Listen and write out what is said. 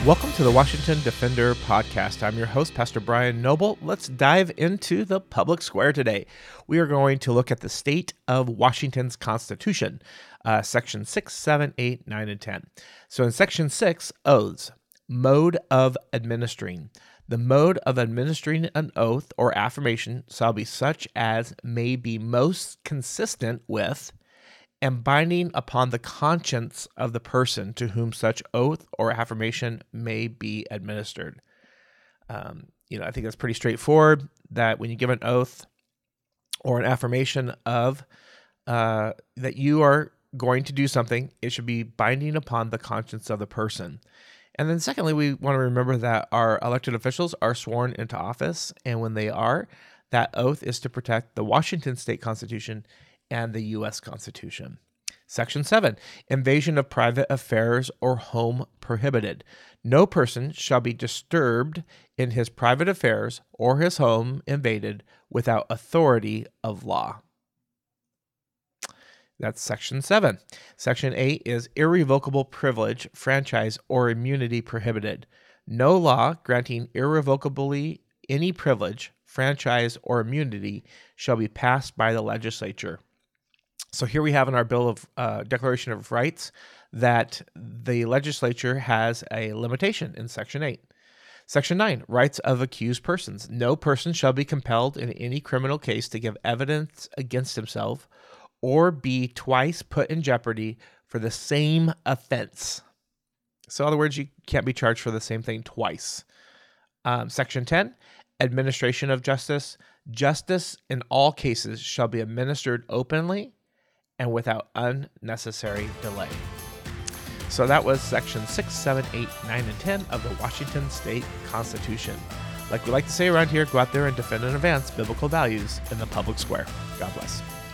Welcome to the Washington Defender podcast. I'm your host, Pastor Brian Noble. Let's dive into the public square today. We are going to look at the state of Washington's Constitution, Section 6, 7, 8, 9, and 10. So in Section 6, oaths, mode of administering. The mode of administering an oath or affirmation shall be such as may be most consistent with and binding upon the conscience of the person to whom such oath or affirmation may be administered. I think that's pretty straightforward, that when you give an oath or an affirmation of that you are going to do something, it should be binding upon the conscience of the person. And then secondly, we want to remember that our elected officials are sworn into office, and when they are, that oath is to protect the Washington State Constitution and the U.S. Constitution. Section 7, invasion of private affairs or home prohibited. No person shall be disturbed in his private affairs or his home invaded without authority of law. That's Section 7. Section 8 is irrevocable privilege, franchise, or immunity prohibited. No law granting irrevocably any privilege, franchise, or immunity shall be passed by the legislature. So here we have in our Bill of Declaration of Rights that the legislature has a limitation in Section 8. Section 9, rights of accused persons. No person shall be compelled in any criminal case to give evidence against himself or be twice put in jeopardy for the same offense. So in other words, you can't be charged for the same thing twice. Section 10, administration of justice. Justice in all cases shall be administered openly and without unnecessary delay. So that was Section 6, 7, 8, 9, and 10 of the Washington State Constitution. Like we like to say around here, go out there and defend and advance biblical values in the public square. God bless.